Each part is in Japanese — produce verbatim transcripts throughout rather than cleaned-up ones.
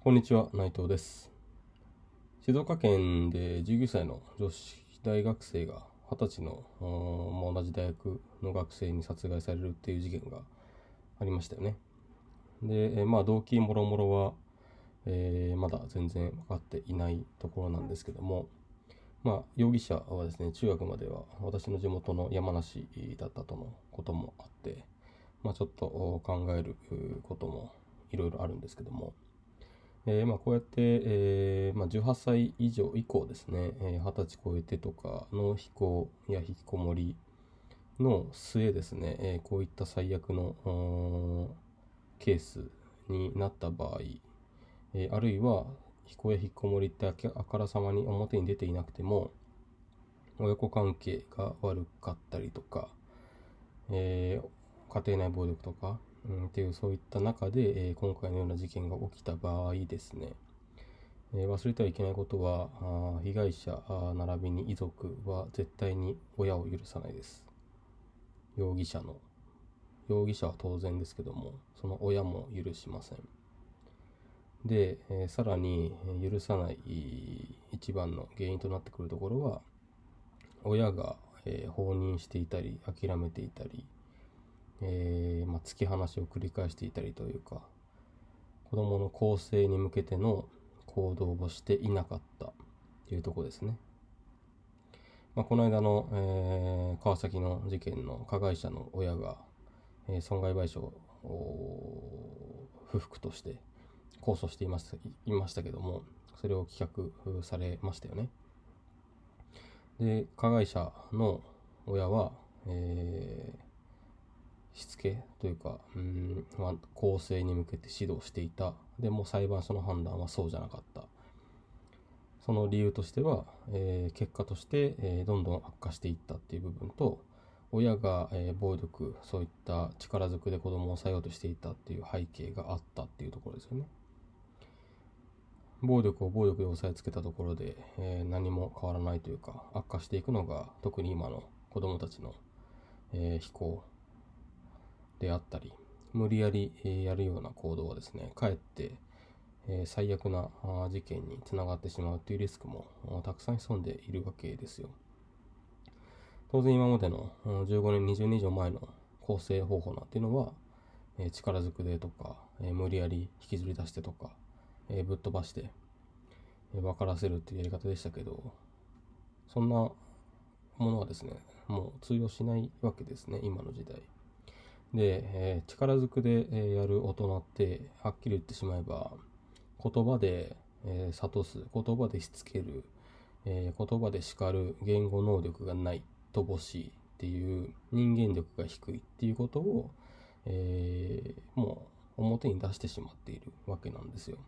こんにちは、内藤です。静岡県でじゅうきゅうさいの女子大学生がはたちのもう同じ大学の学生に殺害されるっていう事件がありましたよね。で、まあ動機もろもろは、えーまだ全然分かっていないところなんですけども、まあ容疑者はですね、中学までは私の地元の山梨だったとのこともあって、まあちょっと考えることもいろいろあるんですけども、えーまあ、こうやって、えーまあ、じゅうはっさい以上以降ですね、えー、はたち超えてとかの非行や引きこもりの末ですね、えーこういった最悪のケースになった場合、えーあるいは非行や引きこもりってあからさまに表に出ていなくても、親子関係が悪かったりとか、えー家庭内暴力とか、うん、っていうそういった中で、えー今回のような事件が起きた場合ですね、えー忘れてはいけないことは、あ被害者あ並びに遺族は絶対に親を許さないです。容疑者の。容疑者は当然ですけども、その親も許しません。で、えーさらに許さない一番の原因となってくるところは、親が、えー放任していたり、諦めていたり、えーまあ、突き放しを繰り返していたりというか、子供の更生に向けての行動をしていなかったというところですね。まあ、この間の、えー川崎の事件の加害者の親が、えー損害賠償を不服として控訴していましたいましたけども、それを棄却されましたよね。で、加害者の親は、えーしつけというか、うん、まあ、更生に向けて指導していた。でも裁判所の判断はそうじゃなかった。その理由としては、えー結果として、えーどんどん悪化していったっていう部分と、親が、えー暴力、そういった力ずくで子供を抑えようとしていたっていう背景があったっていうところですよね。暴力を暴力で抑えつけたところで、えー何も変わらないというか、悪化していくのが特に今の子供たちの、えー非行であったり、無理やり、えーやるような行動はですね、かえって、えー最悪なあ事件につながってしまうというリスクもあたくさん潜んでいるわけですよ。当然今までのうんじゅうごねん、にじゅうねん以上前の構成方法なんていうのは、えー力ずくでとか、えー無理やり引きずり出してとか、えーぶっ飛ばして、えー分からせるっていうやり方でしたけど、そんなものはですね、もう通用しないわけですね、今の時代。で、えー力ずくで、えーやる大人って、はっきり言ってしまえば、言葉で、えー諭す、言葉でしつける、えー言葉で叱る言語能力がない、乏しいっていう人間力が低いっていうことを、えーもう表に出してしまっているわけなんですよ。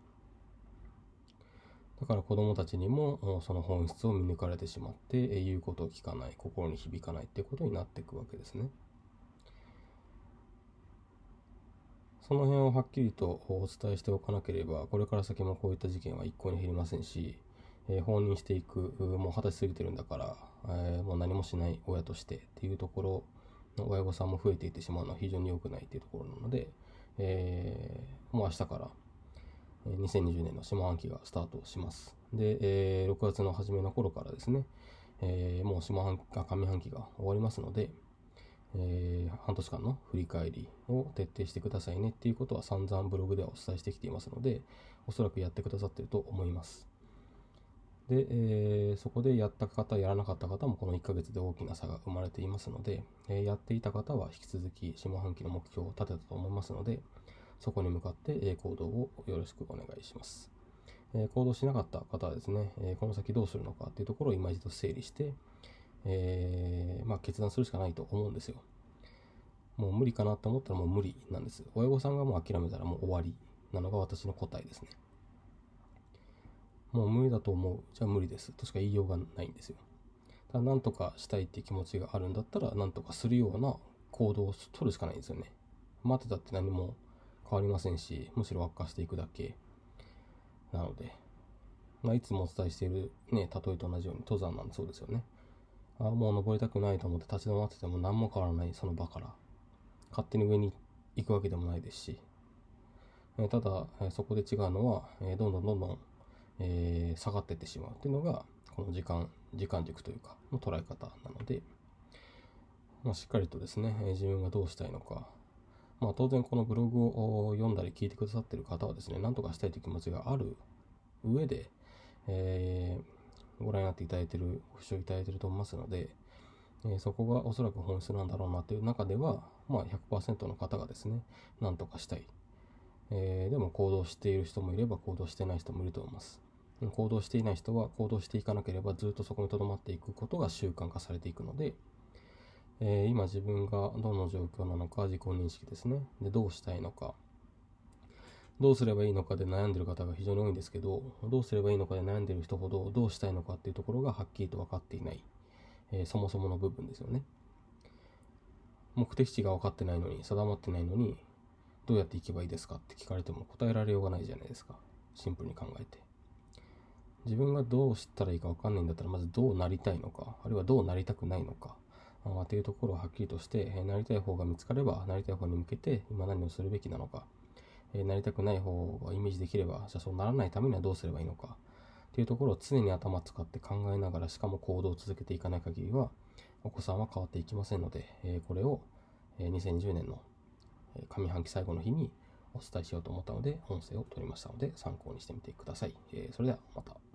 だから子供たちにもその本質を見抜かれてしまって、えー言うことを聞かない、心に響かないっていうことになっていくわけですね。その辺をはっきりとお伝えしておかなければ、これから先もこういった事件は一向に減りませんし、えー放任していく、もう二十歳過ぎてるんだから、えーもう何もしない親としてっていうところの親御さんも増えていってしまうのは非常に良くないっていうところなので、えーもう明日からにせんにじゅうねんの下半期がスタートします。で、えーろくがつの初めの頃からですね、えーもう下半期、上半期が終わりますので、えー半年間の振り返りを徹底してくださいねっていうことは散々ブログではお伝えしてきていますので、おそらくやってくださっていると思います。で、えーそこでやった方、やらなかった方もこのいっかげつで大きな差が生まれていますので、えーやっていた方は引き続き下半期の目標を立てたと思いますので、そこに向かって行動をよろしくお願いします。えー行動しなかった方はですね、えーこの先どうするのかっていうところを今一度整理して、えーまあ、決断するしかないと思うんですよ。もう無理かなと思ったらもう無理なんです。親御さんがもう諦めたらもう終わりなのが私の答えですね。もう無理だと思う。じゃあ無理ですとしか言いようがないんですよ。ただ何とかしたいっていう気持ちがあるんだったら何とかするような行動を取るしかないんですよね。待ってたって何も変わりませんし、むしろ悪化していくだけなので、まあ、いつもお伝えしているね、例えと同じように登山なんてそうですよね。ああ、もう登りたくないと思って立ち止まってても何も変わらないその場から勝手に上に行くわけでもないですし、 えー、ただ、えー、そこで違うのは、えー、どんどんどんどん、えー、下がっていってしまうっていうのが、この時間、時間軸というか、の捉え方なので、まあ、しっかりとですね、えー、自分がどうしたいのか、まあ、当然このブログを読んだり聞いてくださっている方はですね、何とかしたいという気持ちがある上で、えー、ご覧になっていただいている、ご視聴いただいていると思いますので、えー、そこがおそらく本質なんだろうなという中では、まあ、ひゃくパーセント の方がですね、何とかしたい。えー、でも行動している人もいれば行動していない人もいると思います。行動していない人は行動していかなければずっとそこに留まっていくことが習慣化されていくので、えー、今自分がどの状況なのか自己認識ですね。で、どうしたいのか。どうすればいいのかで悩んでいる方が非常に多いんですけど、どうすればいいのかで悩んでいる人ほどどうしたいのかっていうところがはっきりと分かっていない、えー、そもそもの部分ですよね。目的地が分かってないのに、定まってないのに、どうやっていけばいいですかって聞かれても答えられようがないじゃないですか。シンプルに考えて。自分がどうしたらいいか分かんないんだったら、まずどうなりたいのか、あるいはどうなりたくないのか、あっていうところをはっきりとして、えー、なりたい方が見つかれば、なりたい方に向けて今何をするべきなのか、えー、なりたくない方がイメージできれば、じゃあそうならないためにはどうすればいいのか、っていうところを常に頭を使って考えながら、しかも行動を続けていかない限りは、お子さんは変わっていきませんので、えー、これをにせんにじゅうねんの上半期最後の日にお伝えしようと思ったので、音声を取りましたので、参考にしてみてください。えー、それではまた。